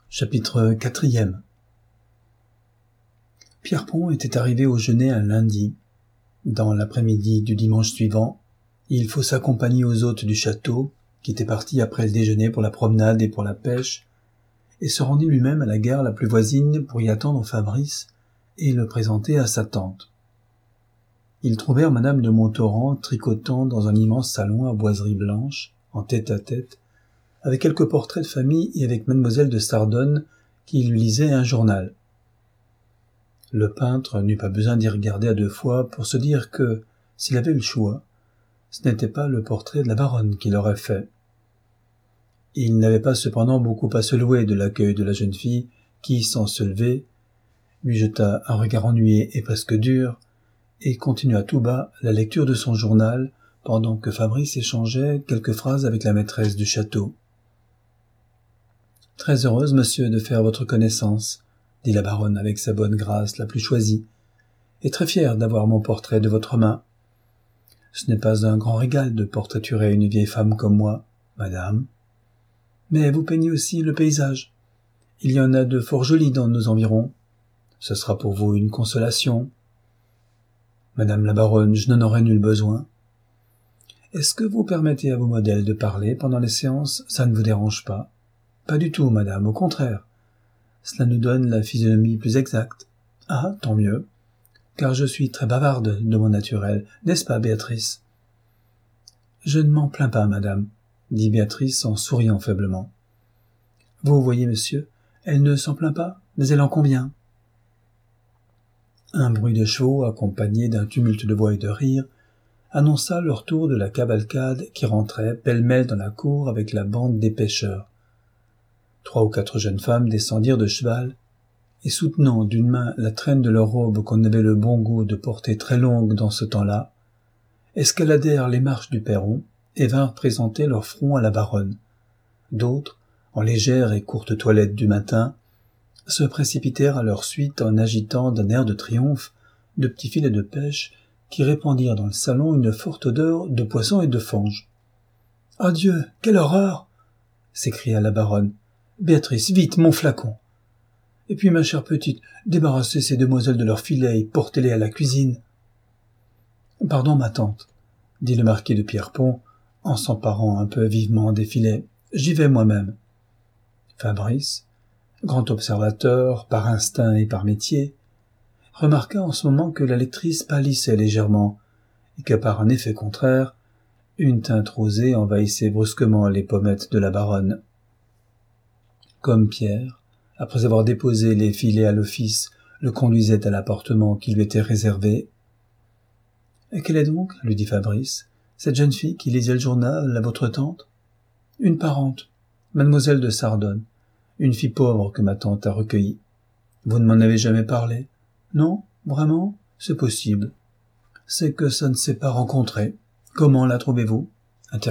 Chapitre 4. Pierrepont était arrivé au Genêt un lundi. Dans l'après-midi du dimanche suivant, il faussa compagnie aux hôtes du château, qui étaient partis après le déjeuner pour la promenade et pour la pêche, et se rendit lui-même à la gare la plus voisine pour y attendre Fabrice et le présenter à sa tante. Ils trouvèrent madame de Montauran tricotant dans un immense salon à boiseries blanches, en tête-à-tête, avec quelques portraits de famille et avec mademoiselle de Sardonne qui lui lisait un journal. Le peintre n'eut pas besoin d'y regarder à deux fois pour se dire que, s'il avait eu le choix, ce n'était pas le portrait de la baronne qu'il aurait fait. Il n'avait pas cependant beaucoup à se louer de l'accueil de la jeune fille qui, sans se lever, lui jeta un regard ennuyé et presque dur, et continua tout bas la lecture de son journal pendant que Fabrice échangeait quelques phrases avec la maîtresse du château. « Très heureuse, monsieur, de faire votre connaissance, » dit la baronne avec sa bonne grâce la plus choisie, « et très fière d'avoir mon portrait de votre main. Ce n'est pas un grand régal de portraiturer une vieille femme comme moi, madame. Mais vous peignez aussi le paysage. Il y en a de fort jolis dans nos environs. Ce sera pour vous une consolation. Madame la baronne, je n'en aurai nul besoin. Est-ce que vous permettez à vos modèles de parler pendant les séances? Ça ne vous dérange pas? Pas du tout, madame, au contraire. Cela nous donne la physionomie plus exacte. Ah, tant mieux, car je suis très bavarde de mon naturel, n'est-ce pas, Béatrice? Je ne m'en plains pas, madame, dit Béatrice en souriant faiblement. Vous voyez, monsieur, elle ne s'en plaint pas, mais elle en convient. Un bruit de chevaux, accompagné d'un tumulte de voix et de rires, annonça le retour de la cavalcade qui rentrait pêle-mêle dans la cour avec la bande des pêcheurs. 3 ou 4 jeunes femmes descendirent de cheval, et soutenant d'une main la traîne de leur robe qu'on avait le bon goût de porter très longue dans ce temps-là, escaladèrent les marches du perron et vinrent présenter leur front à la baronne. D'autres, en légère et courte toilette du matin, se précipitèrent à leur suite en agitant d'un air de triomphe de petits filets de pêche qui répandirent dans le salon une forte odeur de poisson et de fange. « Adieu, quelle horreur !» s'écria la baronne. « Béatrice, vite, mon flacon. Et puis, ma chère petite, débarrassez ces demoiselles de leurs filets et portez-les à la cuisine. »« Pardon, ma tante, » dit le marquis de Pierrepont, en s'emparant un peu vivement des filets. « J'y vais moi-même. » Fabrice, grand observateur, par instinct et par métier, remarqua en ce moment que la lectrice pâlissait légèrement, et que par un effet contraire, une teinte rosée envahissait brusquement les pommettes de la baronne. Comme Pierre, après avoir déposé les filets à l'office, le conduisait à l'appartement qui lui était réservé. « Et quelle est donc, lui dit Fabrice, cette jeune fille qui lisait le journal à votre tante? »« Une parente, mademoiselle de Sardonne, une fille pauvre que ma tante a recueillie. Vous ne m'en avez jamais parlé? Non, vraiment? C'est possible. C'est que ça ne s'est pas rencontré. Comment la trouvez-vous? Intéressante. »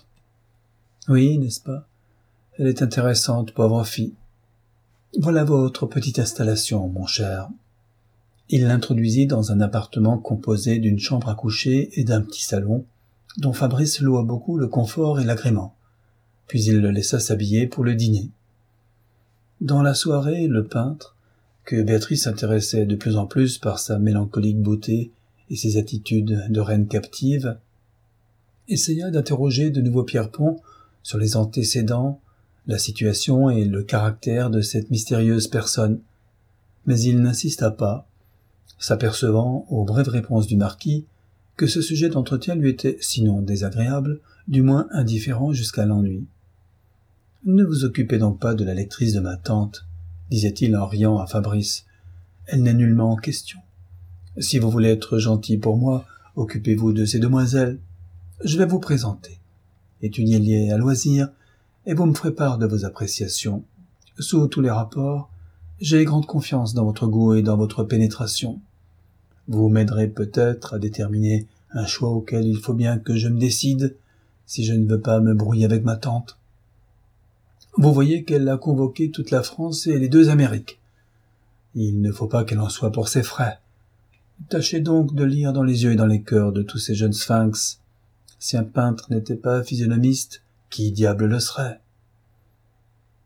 « Oui, n'est-ce pas? Elle est intéressante, pauvre fille. Voilà votre petite installation, mon cher. » Il l'introduisit dans un appartement composé d'une chambre à coucher et d'un petit salon, dont Fabrice loua beaucoup le confort et l'agrément. Puis il le laissa s'habiller pour le dîner. Dans la soirée, le peintre, que Béatrice intéressait de plus en plus par sa mélancolique beauté et ses attitudes de reine captive, essaya d'interroger de nouveau Pierrepont sur les antécédents, la situation et le caractère de cette mystérieuse personne, mais il n'insista pas, s'apercevant, aux brèves réponses du marquis, que ce sujet d'entretien lui était, sinon désagréable, du moins indifférent jusqu'à l'ennui. « Ne vous occupez donc pas de la lectrice de ma tante, » disait-il en riant à Fabrice. « Elle n'est nullement en question. Si vous voulez être gentil pour moi, occupez-vous de ces demoiselles. Je vais vous présenter. Étudiez-les à loisir, et vous me ferez part de vos appréciations. Sous tous les rapports, j'ai grande confiance dans votre goût et dans votre pénétration. Vous m'aiderez peut-être à déterminer un choix auquel il faut bien que je me décide, si je ne veux pas me brouiller avec ma tante. Vous voyez qu'elle a convoqué toute la France et les 2 Amériques. Il ne faut pas qu'elle en soit pour ses frais. Tâchez donc de lire dans les yeux et dans les cœurs de tous ces jeunes sphinx. Si un peintre n'était pas physionomiste, qui diable le serait?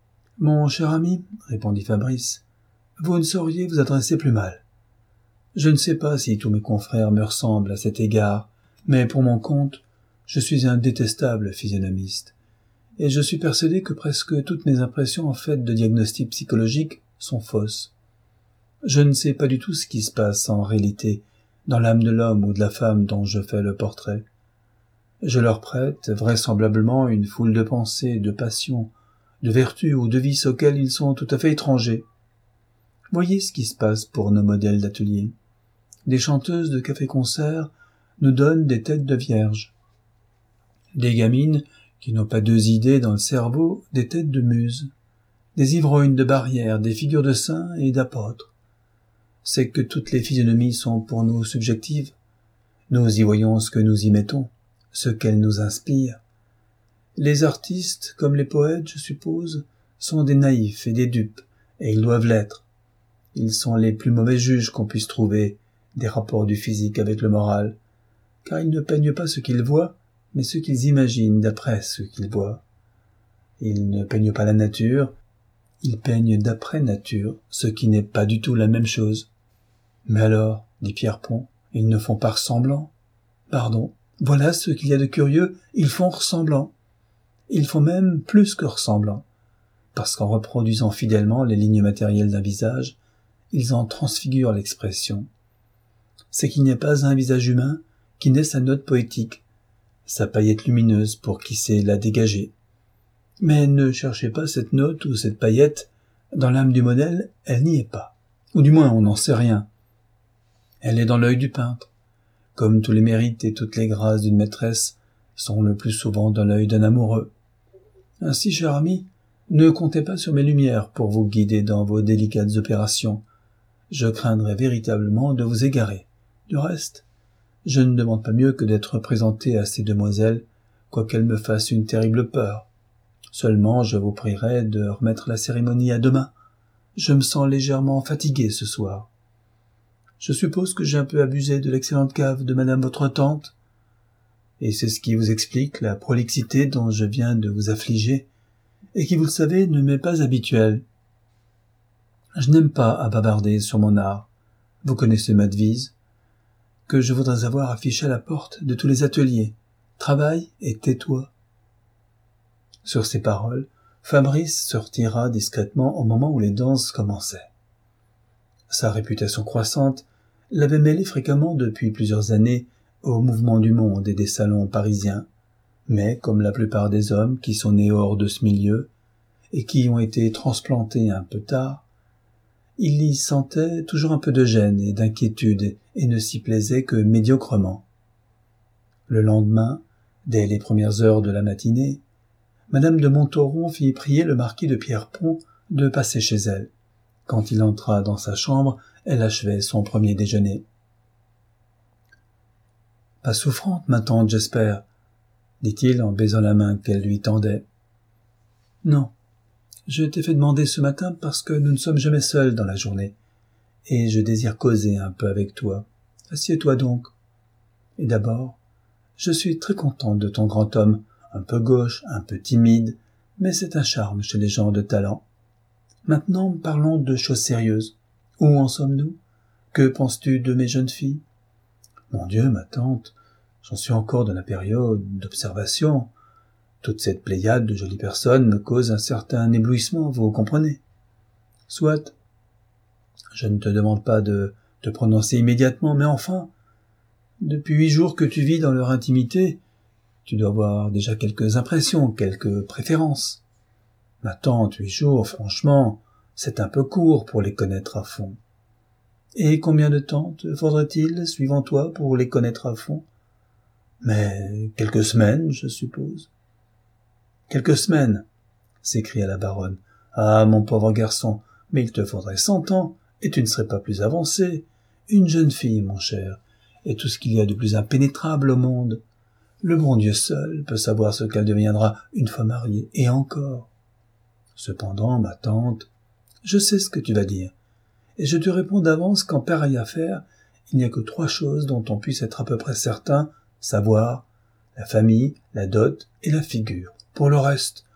Mon cher ami, répondit Fabrice, vous ne sauriez vous adresser plus mal. Je ne sais pas si tous mes confrères me ressemblent à cet égard, mais pour mon compte, je suis un détestable physionomiste, et je suis persuadé que presque toutes mes impressions en fait de diagnostic psychologique sont fausses. Je ne sais pas du tout ce qui se passe en réalité dans l'âme de l'homme ou de la femme dont je fais le portrait. Je leur prête vraisemblablement une foule de pensées, de passions, de vertus ou de vices auxquels ils sont tout à fait étrangers. Voyez ce qui se passe pour nos modèles d'atelier. Des chanteuses de café-concert nous donnent des têtes de vierges. Des gamines qui n'ont pas deux idées dans le cerveau, des têtes de muses. Des ivrognes de barrières, des figures de saints et d'apôtres. C'est que toutes les physionomies sont pour nous subjectives. Nous y voyons ce que nous y mettons, ce qu'elles nous inspirent. Les artistes, comme les poètes, je suppose, sont des naïfs et des dupes, et ils doivent l'être. Ils sont les plus mauvais juges qu'on puisse trouver des rapports du physique avec le moral, car ils ne peignent pas ce qu'ils voient, mais ce qu'ils imaginent d'après ce qu'ils voient. Ils ne peignent pas la nature, ils peignent d'après nature, ce qui n'est pas du tout la même chose. Mais alors, dit Pierrepont, ils ne font pas ressemblant. Pardon, voilà ce qu'il y a de curieux, ils font ressemblant. Ils font même plus que ressemblant, parce qu'en reproduisant fidèlement les lignes matérielles d'un visage, ils en transfigurent l'expression. C'est qu'il n'y a pas un visage humain qui n'ait sa note poétique, sa paillette lumineuse pour qui sait la dégager. Mais ne cherchez pas cette note ou cette paillette, dans l'âme du modèle, elle n'y est pas. Ou du moins, on n'en sait rien. Elle est dans l'œil du peintre, comme tous les mérites et toutes les grâces d'une maîtresse sont le plus souvent dans l'œil d'un amoureux. Ainsi, cher ami, ne comptez pas sur mes lumières pour vous guider dans vos délicates opérations. Je craindrais véritablement de vous égarer. Du reste, je ne demande pas mieux que d'être présenté à ces demoiselles, quoiqu'elles me fassent une terrible peur. Seulement, je vous prierai de remettre la cérémonie à demain. Je me sens légèrement fatigué ce soir. Je suppose que j'ai un peu abusé de l'excellente cave de madame votre tante, et c'est ce qui vous explique la prolixité dont je viens de vous affliger, et qui, vous le savez, ne m'est pas habituelle. Je n'aime pas à bavarder sur mon art. Vous connaissez ma devise, que je voudrais avoir affichée à la porte de tous les ateliers. Travaille et tais-toi. Sur ces paroles, Fabrice se retira discrètement au moment où les danses commençaient. Sa réputation croissante l'avait mêlé fréquemment depuis plusieurs années au mouvement du monde et des salons parisiens, mais comme la plupart des hommes qui sont nés hors de ce milieu et qui ont été transplantés un peu tard, il y sentait toujours un peu de gêne et d'inquiétude et ne s'y plaisait que médiocrement. Le lendemain, dès les premières heures de la matinée, madame de Montauron fit prier le marquis de Pierrepont de passer chez elle. Quand il entra dans sa chambre, elle achevait son premier déjeuner. « Pas souffrante, ma tante, j'espère, » dit-il en baisant la main qu'elle lui tendait. « Non, je t'ai fait demander ce matin parce que nous ne sommes jamais seuls dans la journée, et je désire causer un peu avec toi. Assieds-toi donc. Et d'abord, je suis très contente de ton grand homme, un peu gauche, un peu timide, mais c'est un charme chez les gens de talent. Maintenant, parlons de choses sérieuses. Où en sommes-nous? Que penses-tu de mes jeunes filles? Mon Dieu, ma tante, j'en suis encore dans la période d'observation. Toute cette pléiade de jolies personnes me cause un certain éblouissement, vous comprenez? Soit, je ne te demande pas de te prononcer immédiatement, mais enfin, depuis 8 jours que tu vis dans leur intimité, tu dois avoir déjà quelques impressions, quelques préférences. Ma tante, 8 jours, franchement, c'est un peu court pour les connaître à fond. Et combien de temps te faudrait-il, suivant toi, pour les connaître à fond? Mais quelques semaines, je suppose. Quelques semaines, s'écria la baronne. Ah, mon pauvre garçon, mais il te faudrait 100 ans, et tu ne serais pas plus avancé. Une jeune fille, mon cher, est tout ce qu'il y a de plus impénétrable au monde. Le bon Dieu seul peut savoir ce qu'elle deviendra une fois mariée, et encore. Cependant, ma tante, je sais ce que tu vas dire, et je te réponds d'avance qu'en pareille affaire, il n'y a que 3 choses dont on puisse être à peu près certain, savoir la famille, la dot et la figure. Pour le reste,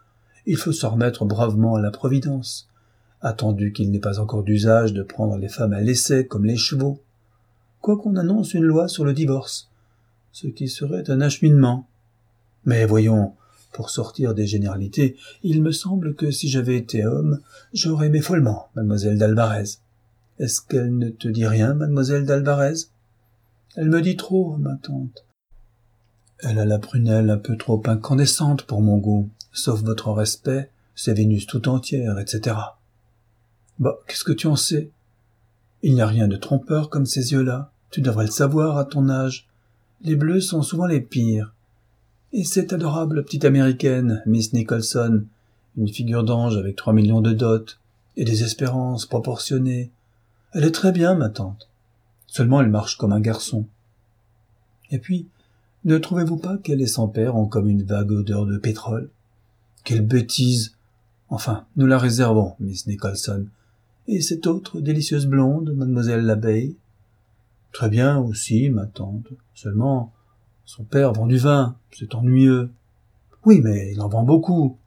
il faut se remettre bravement à la providence, attendu qu'il n'est pas encore d'usage de prendre les femmes à l'essai comme les chevaux, quoiqu'on annonce une loi sur le divorce, ce qui serait un acheminement. Mais voyons, pour sortir des généralités, il me semble que si j'avais été homme, j'aurais aimé follement mademoiselle d'Alvarez. Est-ce qu'elle ne te dit rien, mademoiselle d'Alvarez? Elle me dit trop, ma tante. Elle a la prunelle un peu trop incandescente pour mon goût, sauf votre respect, c'est Vénus tout entière, etc. Bah, qu'est-ce que tu en sais? Il n'y a rien de trompeur comme ces yeux-là, tu devrais le savoir à ton âge. Les bleus sont souvent les pires. Et cette adorable petite américaine, Miss Nicholson, une figure d'ange avec 3 millions de dot, et des espérances proportionnées. Elle est très bien, ma tante. Seulement elle marche comme un garçon. Et puis, ne trouvez-vous pas qu'elle et son père ont comme une vague odeur de pétrole? Quelle bêtise! Enfin, nous la réservons, Miss Nicholson. Et cette autre délicieuse blonde, mademoiselle l'abeille? Très bien aussi, ma tante. Seulement, son père vend du vin, c'est ennuyeux. Oui, mais il en vend beaucoup.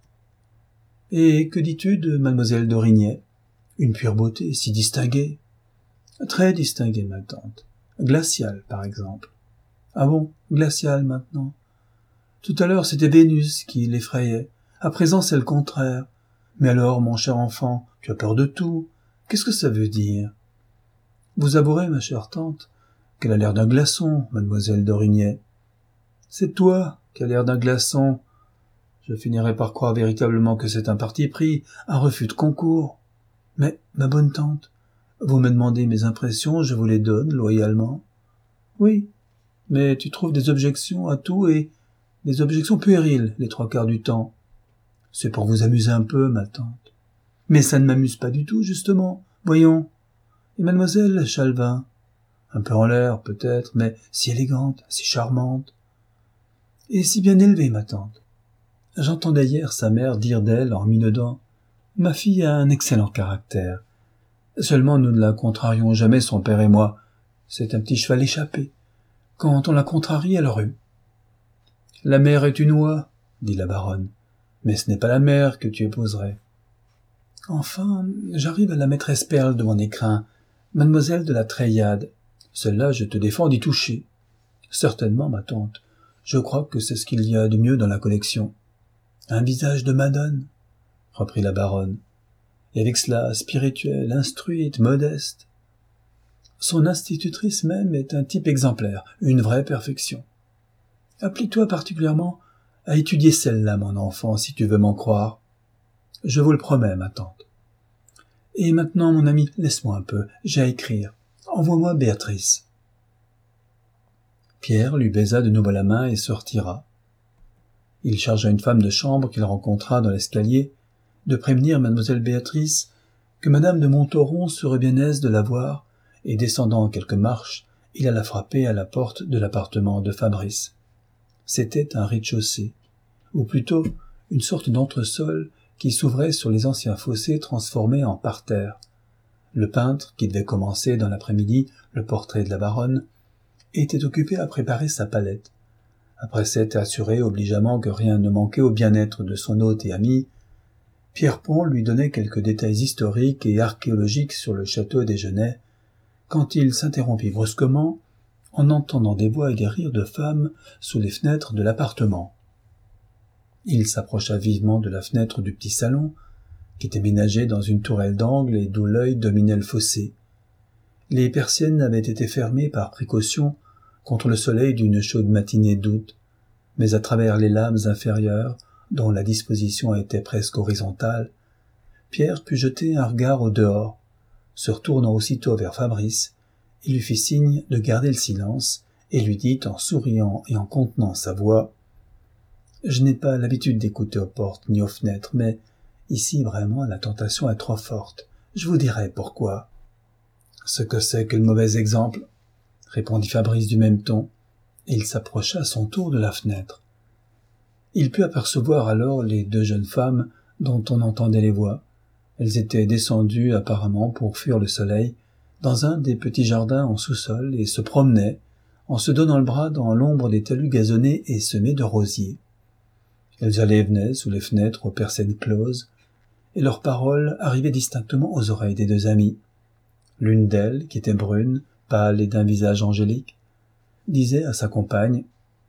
Et que dis-tu de mademoiselle d'Orignet? Une pure beauté, si distinguée. Très distinguée, ma tante. Glaciale, par exemple. Ah bon, glaciale maintenant. Tout à l'heure, c'était Vénus qui l'effrayait. À présent, c'est le contraire. Mais alors, mon cher enfant, tu as peur de tout. Qu'est-ce que ça veut dire? Vous avouerez, ma chère tante, qu'elle a l'air d'un glaçon, mademoiselle d'Orignet. C'est toi qui as l'air d'un glaçon. Je finirai par croire véritablement que c'est un parti pris, un refus de concours. Mais, ma bonne tante, vous me demandez mes impressions, je vous les donne loyalement. Oui, mais tu trouves des objections à tout et des objections puériles les 3/4 du temps. C'est pour vous amuser un peu, ma tante. Mais ça ne m'amuse pas du tout, justement. Voyons. Et mademoiselle Chalvin? Un peu en l'air, peut-être, mais si élégante, si charmante. Et si bien élevée, ma tante. J'entendais hier sa mère dire d'elle en minaudant « Ma fille a un excellent caractère. Seulement nous ne la contrarions jamais, son père et moi. C'est un petit cheval échappé. Quand on la contrarie, elle rue. »« La mère est une oie, » dit la baronne. « Mais ce n'est pas la mère que tu épouserais. »« Enfin, j'arrive à la maîtresse Perle de mon écrin, mademoiselle de la Treillade. Celle-là, je te défends d'y toucher. »« Certainement, ma tante. Je crois que c'est ce qu'il y a de mieux dans la collection. »« Un visage de madone, » reprit la baronne, et avec cela spirituelle, instruite, modeste. Son institutrice même est un type exemplaire, une vraie perfection. Applique-toi particulièrement à étudier celle-là, mon enfant, si tu veux m'en croire. Je vous le promets, ma tante. Et maintenant, mon ami, laisse-moi un peu, j'ai à écrire. Envoie-moi Béatrice. Pierre lui baisa de nouveau la main et se retira. Il chargea une femme de chambre qu'il rencontra dans l'escalier de prévenir mademoiselle Béatrice que madame de Montauron serait bien aise de la voir, et descendant quelques marches, il alla frapper à la porte de l'appartement de Fabrice. C'était un rez-de-chaussée, ou plutôt une sorte d'entresol qui s'ouvrait sur les anciens fossés transformés en parterre. Le peintre, qui devait commencer dans l'après-midi le portrait de la baronne, était occupé à préparer sa palette. Après s'être assuré obligeamment que rien ne manquait au bien-être de son hôte et ami, Pierrepont lui donnait quelques détails historiques et archéologiques sur le château des Genêts, quand il s'interrompit brusquement en entendant des voix et des rires de femmes sous les fenêtres de l'appartement. Il s'approcha vivement de la fenêtre du petit salon, qui était ménagée dans une tourelle d'angle et d'où l'œil dominait le fossé. Les persiennes avaient été fermées par précaution contre le soleil d'une chaude matinée d'août, mais à travers les lames inférieures, dont la disposition était presque horizontale, Pierre put jeter un regard au dehors. Se retournant aussitôt vers Fabrice, il lui fit signe de garder le silence et lui dit en souriant et en contenant sa voix « Je n'ai pas l'habitude d'écouter aux portes ni aux fenêtres, mais ici vraiment la tentation est trop forte. Je vous dirai pourquoi. »« Ce que c'est que le mauvais exemple ?» répondit Fabrice du même ton, et il s'approcha à son tour de la fenêtre. Il put apercevoir alors les 2 jeunes femmes dont on entendait les voix. Elles étaient descendues apparemment pour fuir le soleil dans un des petits jardins en sous-sol et se promenaient en se donnant le bras dans l'ombre des talus gazonnés et semés de rosiers. Elles allaient et venaient sous les fenêtres aux persiennes closes, et leurs paroles arrivaient distinctement aux oreilles des deux amies. L'une d'elles, qui était brune, pâle et d'un visage angélique, disait à sa compagne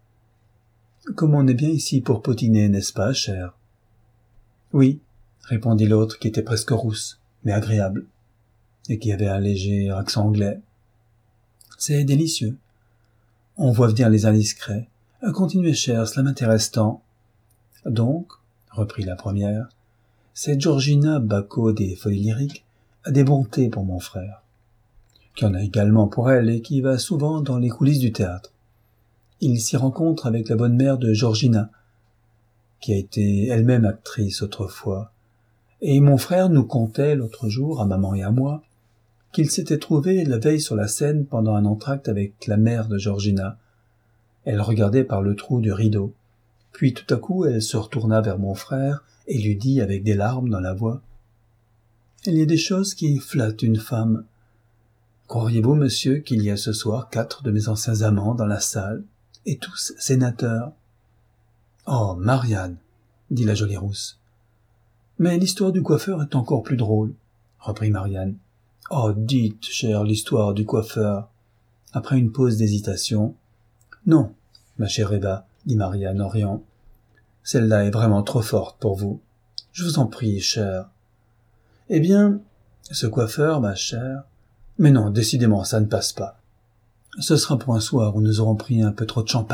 « Comme on est bien ici pour potiner, n'est-ce pas, chère ?» « Oui, » répondit l'autre qui était presque rousse, mais agréable, et qui avait un léger accent anglais. « C'est délicieux. On voit venir les indiscrets. Continuez, chère, cela m'intéresse tant. » « Donc, » reprit la première, « cette Georgina Bacot des Folies Lyriques a des bontés pour mon frère, qui en a également pour elle et qui va souvent dans les coulisses du théâtre. Il s'y rencontre avec la bonne mère de Georgina, qui a été elle-même actrice autrefois, et mon frère nous contait l'autre jour, à maman et à moi, qu'il s'était trouvé la veille sur la scène pendant un entracte avec la mère de Georgina. Elle regardait par le trou du rideau. Puis tout à coup, elle se retourna vers mon frère et lui dit avec des larmes dans la voix « Il y a des choses qui flattent une femme. Croiriez-vous, monsieur, qu'il y a ce soir 4 de mes anciens amants dans la salle, et tous sénateurs ?»« Oh, Marianne !» dit la jolie rousse. « Mais l'histoire du coiffeur est encore plus drôle, » reprit Marianne. « Oh, dites, chère, l'histoire du coiffeur. » Après une pause d'hésitation. « Non, ma chère Eva, » dit Marianne en riant. « Celle-là est vraiment trop forte pour vous. Je vous en prie, chère. »« Eh bien, ce coiffeur, ma chère... Mais non, décidément, ça ne passe pas. Ce sera pour un soir où nous aurons pris un peu trop de champagne. »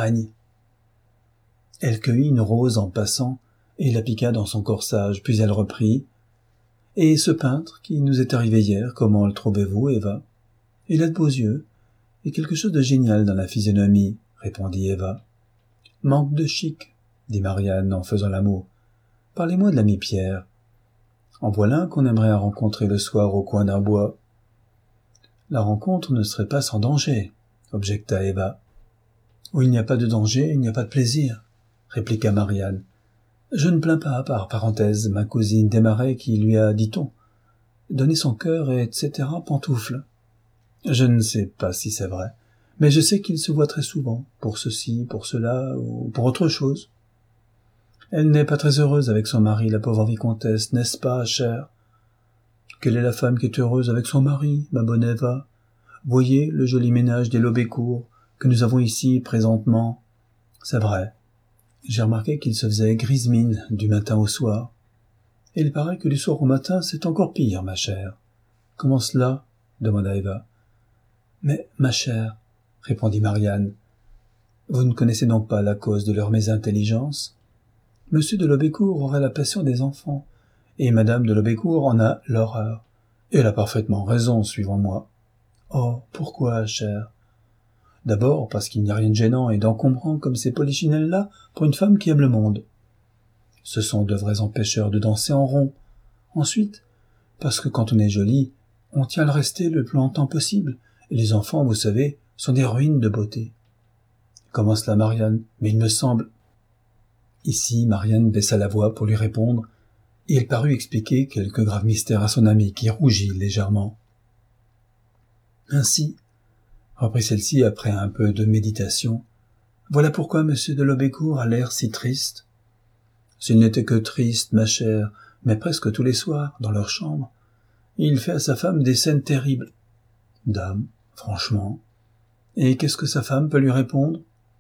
Elle cueillit une rose en passant et la piqua dans son corsage, puis elle reprit. « Et ce peintre qui nous est arrivé hier, comment le trouvez-vous, Eva ? Il a de beaux yeux, et quelque chose de génial dans la physionomie, » répondit Eva. « Manque de chic, » dit Marianne en faisant l'amour. « Parlez-moi de l'ami Pierre. En voilà un qu'on aimerait rencontrer le soir au coin d'un bois. » « La rencontre ne serait pas sans danger, » objecta Eva. « Où il n'y a pas de danger, il n'y a pas de plaisir, » répliqua Marianne. « Je ne plains pas, par parenthèse, ma cousine Desmarais qui lui a, dit-on, donné son cœur et etc. pantoufle. Je ne sais pas si c'est vrai, mais je sais qu'il se voit très souvent, pour ceci, pour cela, ou pour autre chose. Elle n'est pas très heureuse avec son mari, la pauvre vicomtesse, n'est-ce pas, chère ? Quelle est la femme qui est heureuse avec son mari, ma bonne Eva ? Voyez le joli ménage des Lobécourt que nous avons ici présentement. C'est vrai. J'ai remarqué qu'il se faisait grise mine du matin au soir. Et il paraît que du soir au matin, c'est encore pire, ma chère. Comment cela ? Demanda Eva. Mais, ma chère, répondit Marianne, vous ne connaissez donc pas la cause de leur mésintelligence ? Monsieur de Lobécourt aurait la passion des enfants, et madame de Lobécourt en a l'horreur. Et elle a parfaitement raison, suivant moi. Oh, pourquoi, chère ? D'abord, parce qu'il n'y a rien de gênant et d'encombrant comme ces polichinelles-là pour une femme qui aime le monde. Ce sont de vrais empêcheurs de danser en rond. Ensuite, parce que quand on est jolie, on tient à le rester le plus longtemps possible, et les enfants, vous savez, sont des ruines de beauté. Comment cela, Marianne ? Mais il me semble... Ici, Marianne baissa la voix pour lui répondre, et elle parut expliquer quelque grave mystère à son amie qui rougit légèrement. Ainsi, reprit celle-ci après un peu de méditation, voilà pourquoi monsieur de Lobécourt a l'air si triste. S'il n'était que triste, ma chère, mais presque tous les soirs, dans leur chambre, il fait à sa femme des scènes terribles. Dame, franchement. Et qu'est-ce que sa femme peut lui répondre ?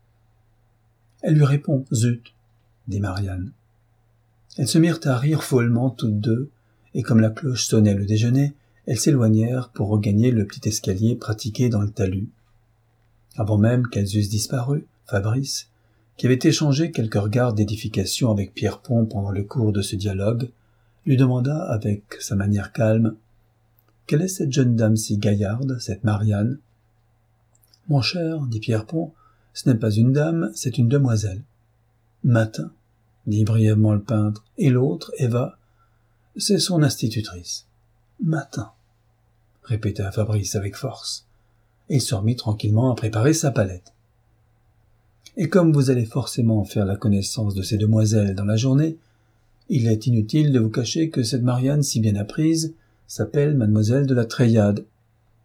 Elle lui répond, zut, dit Marianne. Elles se mirent à rire follement toutes deux, et comme la cloche sonnait le déjeuner, elles s'éloignèrent pour regagner le petit escalier pratiqué dans le talus. Avant même qu'elles eussent disparu, Fabrice, qui avait échangé quelques regards d'édification avec Pierrepont pendant le cours de ce dialogue, lui demanda avec sa manière calme « Quelle est cette jeune dame si gaillarde, cette Marianne ?»« Mon cher, dit Pierrepont, ce n'est pas une dame, c'est une demoiselle. »« Matin, dit brièvement le peintre, et l'autre, Eva, c'est son institutrice. »« Matin, répéta Fabrice avec force, et il se remit tranquillement à préparer sa palette. Et comme vous allez forcément faire la connaissance de ces demoiselles dans la journée, il est inutile de vous cacher que cette Marianne si bien apprise s'appelle mademoiselle de la Treillade.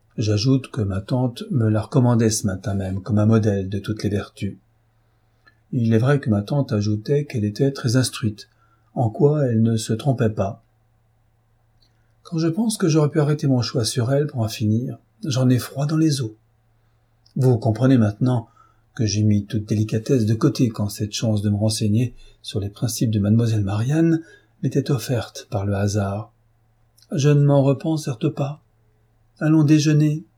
J'ajoute que ma tante me l'a recommandée ce matin même comme un modèle de toutes les vertus. Il est vrai que ma tante ajoutait qu'elle était très instruite, en quoi elle ne se trompait pas. Quand je pense que j'aurais pu arrêter mon choix sur elle pour en finir, j'en ai froid dans les os. Vous comprenez maintenant que j'ai mis toute délicatesse de côté quand cette chance de me renseigner sur les principes de mademoiselle Marianne m'était offerte par le hasard. Je ne m'en repens certes pas. Allons déjeuner,